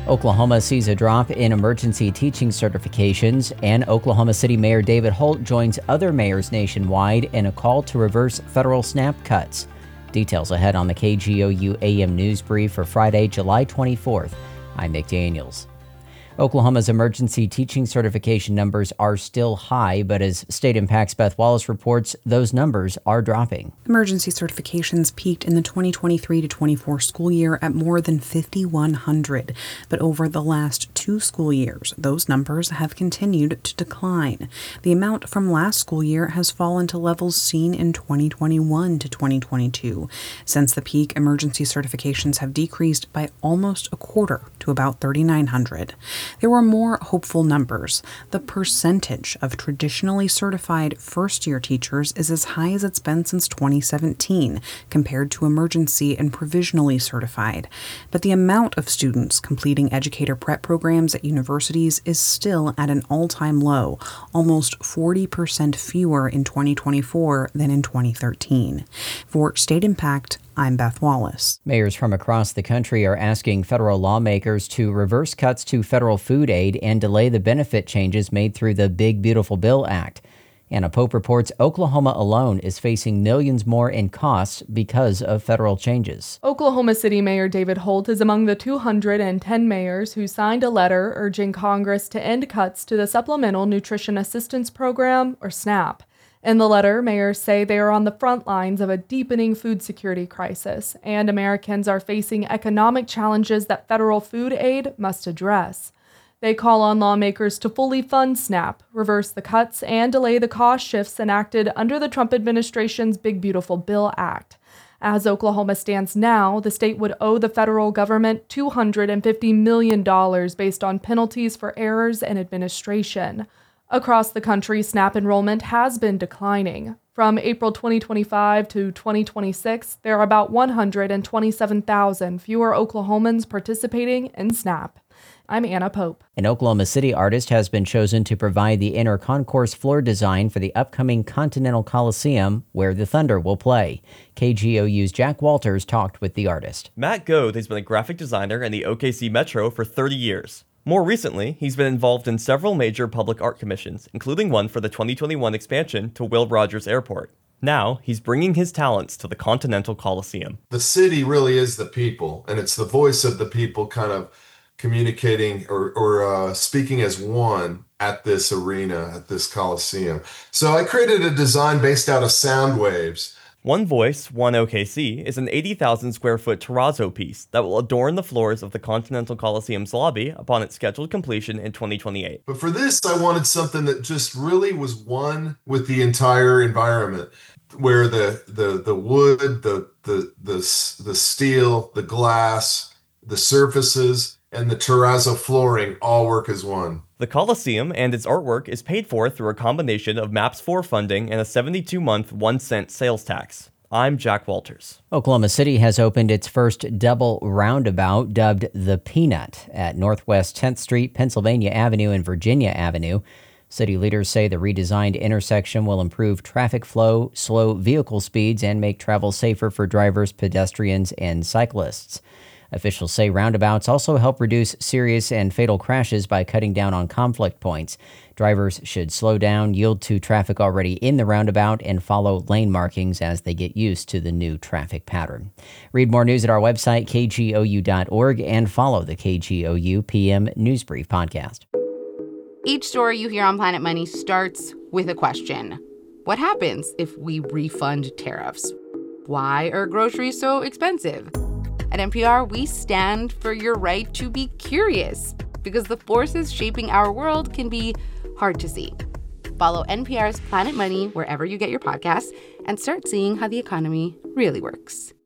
Oklahoma sees a drop in emergency teaching certifications, and Oklahoma City Mayor David Holt joins other mayors nationwide in a call to reverse federal SNAP cuts. Details ahead on the KGOU AM News Brief for Friday, July 24th. I'm Nick Daniels. Oklahoma's emergency teaching certification numbers are still high, but as State Impact's Beth Wallace reports, those numbers are dropping. Emergency certifications peaked in the 2023 to 24 school year at more than 5,100, but over the last 2 school years, those numbers have continued to decline. The amount from last school year has fallen to levels seen in 2021 to 2022. Since the peak, emergency certifications have decreased by almost a quarter to about 3,900. There were more hopeful numbers. The percentage of traditionally certified first-year teachers is as high as it's been since 2017, compared to emergency and provisionally certified. But the amount of students completing educator prep programs at universities is still at an all-time low, almost 40% fewer in 2024 than in 2013. For State Impact, I'm Beth Wallace. Mayors from across the country are asking federal lawmakers to reverse cuts to federal food aid and delay the benefit changes made through the Big Beautiful Bill Act. Anna Pope reports Oklahoma alone is facing millions more in costs because of federal changes. Oklahoma City Mayor David Holt is among the 210 mayors who signed a letter urging Congress to end cuts to the Supplemental Nutrition Assistance Program, or SNAP. In the letter, mayors say they are on the front lines of a deepening food security crisis, and Americans are facing economic challenges that federal food aid must address. They call on lawmakers to fully fund SNAP, reverse the cuts, and delay the cost shifts enacted under the Trump administration's Big Beautiful Bill Act. As Oklahoma stands now, the state would owe the federal government $250 million based on penalties for errors in administration. Across the country, SNAP enrollment has been declining. From April 2025 to 2026, there are about 127,000 fewer Oklahomans participating in SNAP. I'm Anna Pope. An Oklahoma City artist has been chosen to provide the inner concourse floor design for the upcoming Continental Coliseum, where the Thunder will play. KGOU's Jack Walters talked with the artist. Matt Goad has been a graphic designer in the OKC Metro for 30 years. More recently, he's been involved in several major public art commissions, including one for the 2021 expansion to Will Rogers Airport. Now, he's bringing his talents to the Continental Coliseum. The city really is the people, and it's the voice of the people kind of communicating or speaking as one at this arena, at this Coliseum. So I created a design based out of sound waves. One Voice, One OKC is an 80,000 square foot terrazzo piece that will adorn the floors of the Continental Coliseum's lobby upon its scheduled completion in 2028. But for this, I wanted something that just really was one with the entire environment, where the wood, the steel, the glass, the surfaces, and the terrazzo flooring all work as one. The Coliseum and its artwork is paid for through a combination of MAPS 4 funding and a 72-month 1-cent sales tax. I'm Jack Walters. Oklahoma City has opened its first double roundabout, dubbed the Peanut, at Northwest 10th Street, Pennsylvania Avenue, and Virginia Avenue. City leaders say the redesigned intersection will improve traffic flow, slow vehicle speeds, and make travel safer for drivers, pedestrians, and cyclists. Officials say roundabouts also help reduce serious and fatal crashes by cutting down on conflict points. Drivers should slow down, yield to traffic already in the roundabout, and follow lane markings as they get used to the new traffic pattern. Read more news at our website, kgou.org, and follow the KGOU PM News Brief podcast. Each story you hear on Planet Money starts with a question. What happens if we refund tariffs? Why are groceries so expensive? At NPR, we stand for your right to be curious, because the forces shaping our world can be hard to see. Follow NPR's Planet Money wherever you get your podcasts and start seeing how the economy really works.